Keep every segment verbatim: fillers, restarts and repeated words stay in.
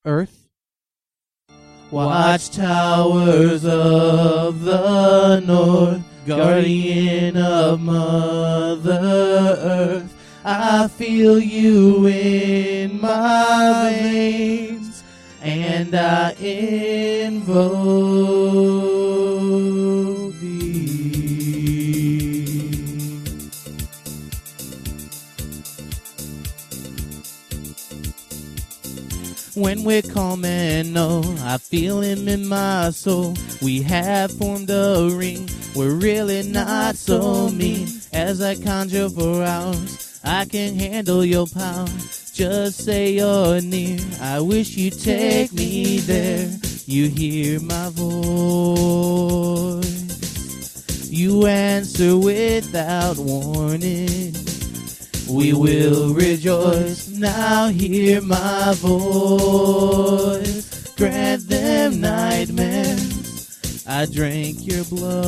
Earth. Watchtowers of the North, guardian of Mother Earth, I feel you in my veins, and I invoke thee. When we're calm and know, I feel him in my soul. We have formed a ring, we're really not so mean. As I conjure for hours, I can handle your power. Just say you're near, I wish you'd take me there. You hear my voice, you answer without warning. We will rejoice, now hear my voice. Grant them nightmares, I drank your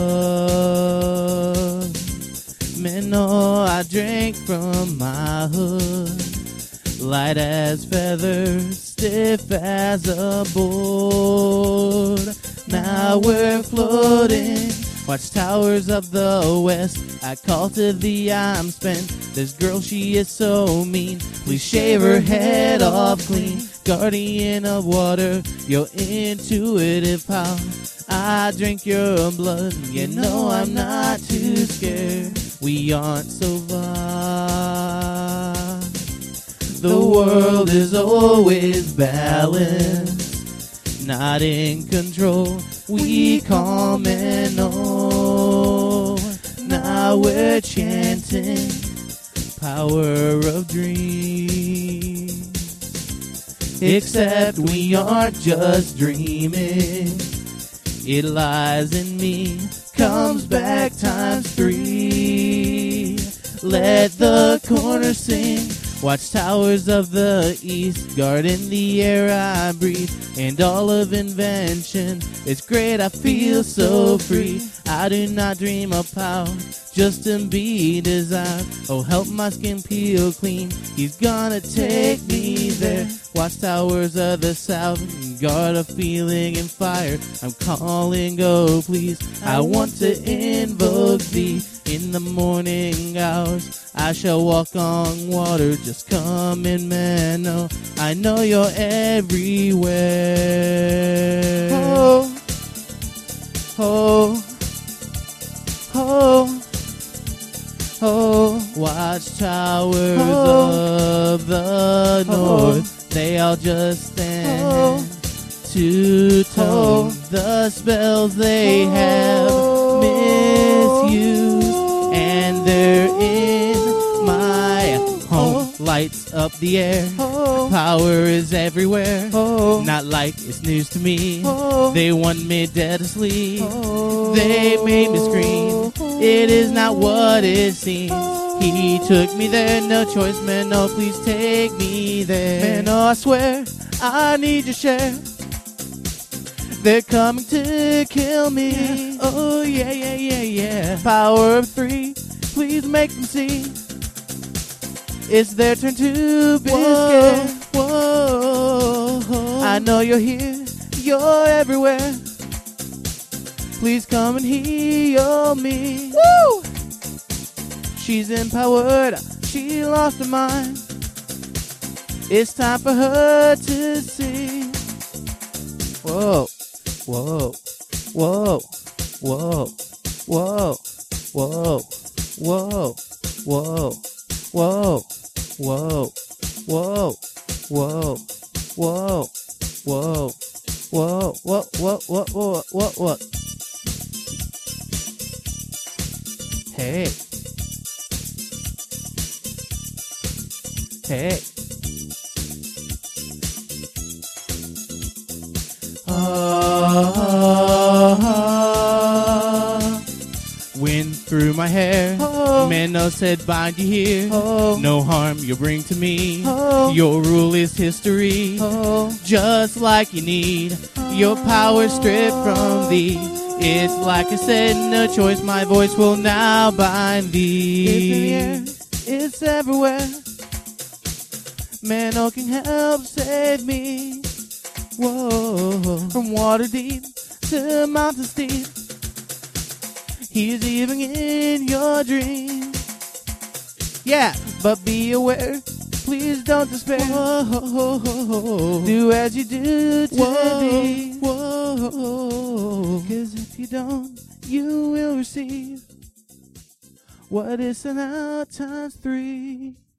blood. Men know I drank from my hood. Light as feathers, stiff as a board. Now we're floating, watchtowers of the west. I call to thee, I'm spent. This girl, she is so mean. Please shave her head off clean. Guardian of water, your intuitive power. I drink your blood, you know I'm not too scared. We aren't so vast. The world is always balanced, not in control. We calm and know. Now we're chanting power of dreams. Except we aren't just dreaming. It lies in me, comes back times three. Let the corner sing. Watchtowers of the east, guarding the air I breathe, and all of invention. It's great, I feel so free. I do not dream of power, just to be desired. Oh, help my skin peel clean, he's gonna take me there. Watchtowers of the south, guard a feeling and fire. I'm calling, oh please, I want to invoke thee. In the morning hours, I shall walk on water. Just come in, man. No, I know you're everywhere. Oh, oh, oh, oh. Watchtowers oh. of the north, oh. They all just stand oh. to tone oh. the spells they oh. have misused. And they're in my home. Lights up the air. Oh. Power is everywhere. Oh. Not like it's news to me. Oh. They want me dead asleep. Oh. They made me scream. It is not what it seems. Oh. He took me there, no choice, man. No, please take me there. Man, oh, I swear I need your share. They're coming to kill me. Yeah. Oh, yeah, yeah, yeah, yeah. Power of three, please make them see. It's their turn to be scared. Whoa, I know you're here, you're everywhere. Please come and heal me. Woo! She's empowered, she lost her mind. It's time for her to see. Whoa. Whoa, whoa, whoa, whoa, whoa, whoa, whoa, whoa, whoa, whoa, whoa, whoa, whoa, whoa, what, what, what, what, what, what? Hey. Hey. Ah, wind through my hair. Oh. Menno said bind you here. Oh. No harm you'll bring to me. Oh. Your rule is history. Oh. Just like you need. Oh. Your power stripped from thee. It's like I said, no choice. My voice will now bind thee. It's in the air. It's everywhere. Menno can help save me. Whoa, from water deep to mountains deep, he's even in your dreams. Yeah, but be aware, please don't despair. Whoa, do as you do today. Whoa, whoa, cause if you don't, you will receive what is an out times three.